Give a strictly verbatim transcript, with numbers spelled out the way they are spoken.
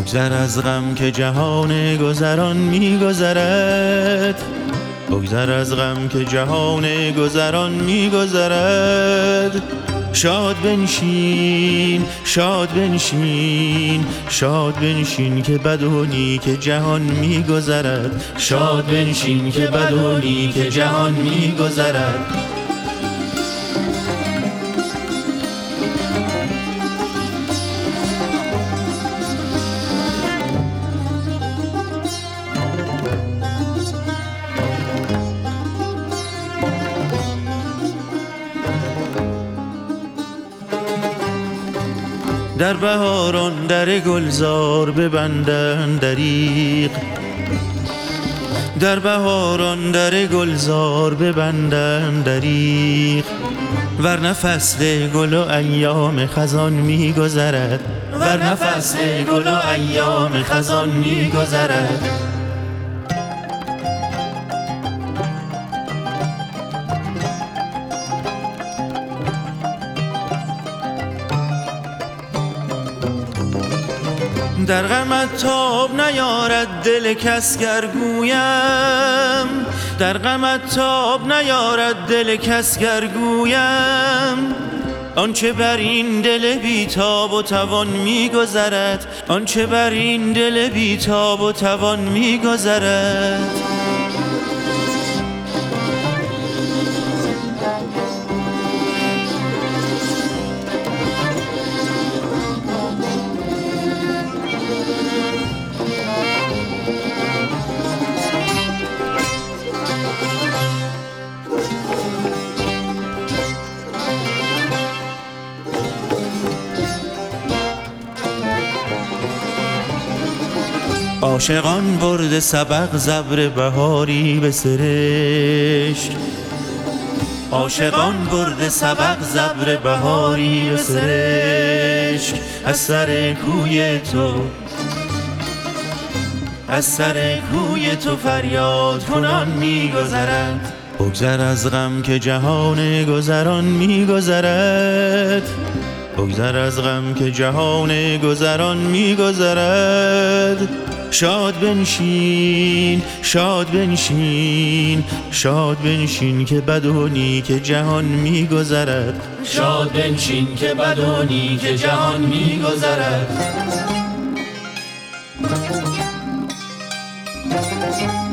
بگذر از غم که جهان گذران می‌گذرد، بگذر از غم که جهان گذران می‌گذرد. شاد بنشین، شاد بنشین، شاد بنشین که بد و نیک جهان می‌گذرد. شاد بنشین که بد و نیک جهان می‌گذرد. در بهاران در گلزار ببندن دریغ، در بهاران در گلزار ببندن دریغ. ورنه فصل گل و ایام خزان می‌گذرد، ورنه فصل گل و ایام خزان می‌گذرد. در غمت تاب نیارد دل کس گر گویم، در غمت تاب نیارد دل کس گر گویم. آنچه بر این دل بیتاب و توان می‌گذرد، آنچه بر این دل بیتاب و توان می‌گذرد. عاشقان برده سبق زبر بهاری به سرشک، عاشقان برده سبق زبر بهاری به سرشک. از سر کوی تو، از سر کوی تو فریاد کنان می‌گذرد. بگذر از غم که جهان گذران می‌گذرد، بگذر از غم که جهان گذران می‌گذرد. شاد بنشین، شاد بنشین، شاد بنشین که بد و نیک جهان می‌گذرد. شاد بنشین که بد و نیک جهان می‌گذرد.